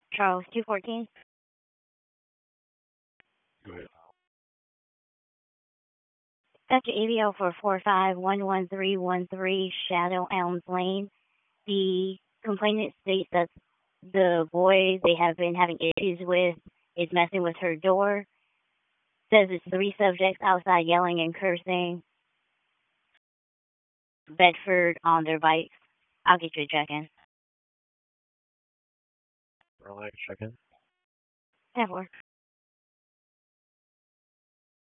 Charles 214. Go ahead. Dr. ABL for 4511313 Shadow Elms Lane. The complainant states that the boy they have been having issues with is messing with her door. Says it's three subjects outside yelling and cursing. Bedford on their bikes. I'll get you a check-in. I'd like to check in. Have work.